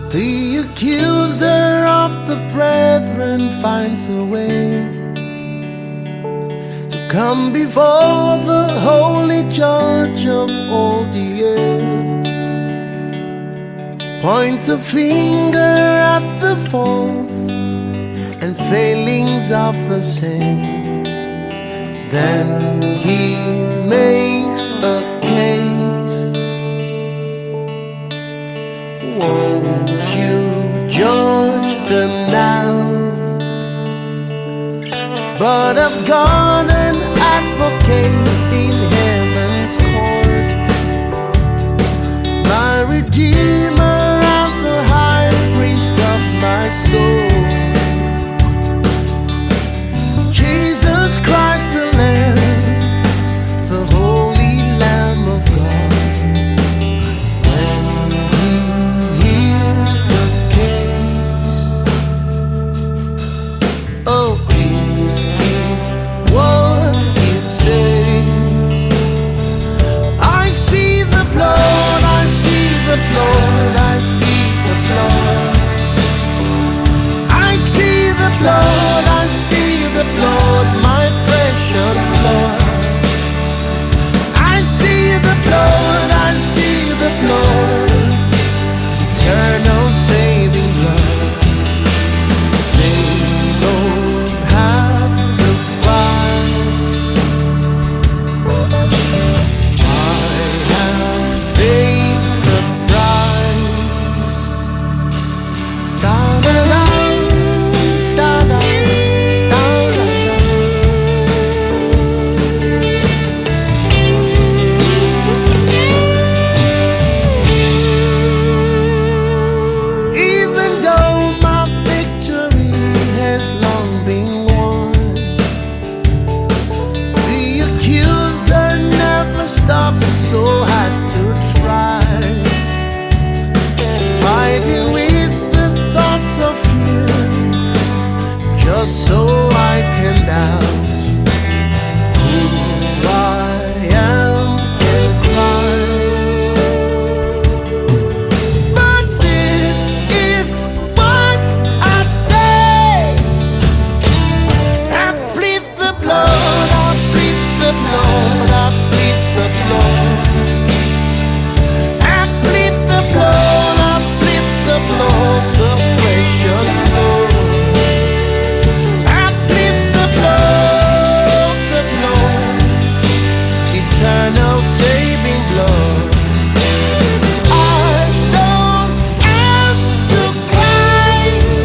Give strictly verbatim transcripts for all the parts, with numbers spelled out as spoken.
The accuser of the brethren finds a way to come before the holy judge of all the earth. Points a finger at the faults and failings of the saints. Then he makes a case. Won't you judge them now? But I've got an advocate in heaven's court, my Redeemer and the high priest of my soul, Jesus Christ the Lamb, the holy Lamb of God. When he hears the case, oh, this is what he says. I see the blood, I see the blood, I see the blood. I see the blood, I see the blood, my precious blood. I see the blood, I see the blood, eternal saving blood. They don't have to cry. I have paid the price. Da da da, da da, da da da. Even though my victory has long been won, the accuser never stops, so I had to try, fighting with the thoughts of fear, just so I can doubt who I am in Christ. But this is what I say: I plead the blood, I plead the blood, I plead the blood. I plead the blood, I plead the blood, the precious blood. I plead the blood, the blood, eternal saving blood. I don't have to cry.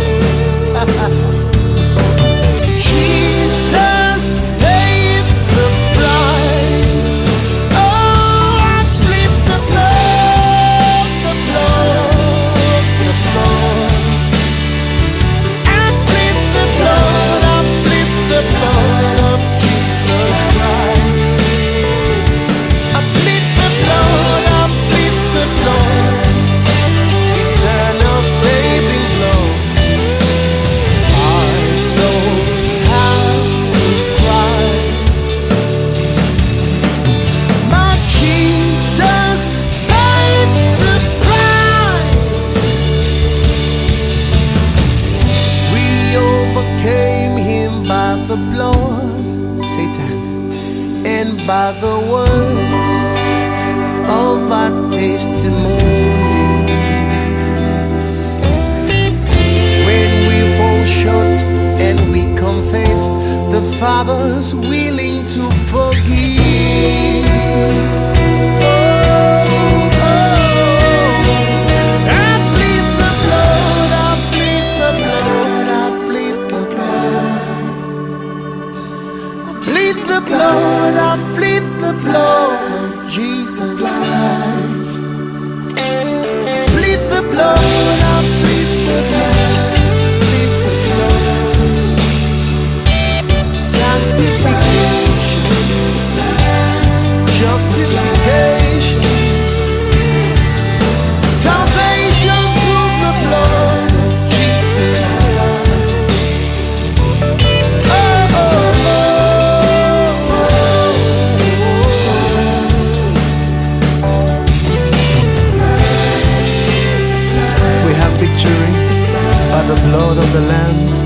Jesus paid the price. Oh, I plead the blood, the blood, the blood. I plead the blood, I plead the blood of Jesus Christ. I plead the blood, I plead the blood, eternal saving blood. I don't have to cry. My Jesus paid the price. We overcame him by the blood, Satan, and by the words of our testimony. When we fall short and we confess, the Father's willing to forgive. Oh, oh, I plead the blood, I plead the blood, I plead the blood. I plead the blood, I plead the blood of Jesus Christ. Plead the blood, I plead the blood, plead the blood. Sanctification. victory by the blood of the Lamb.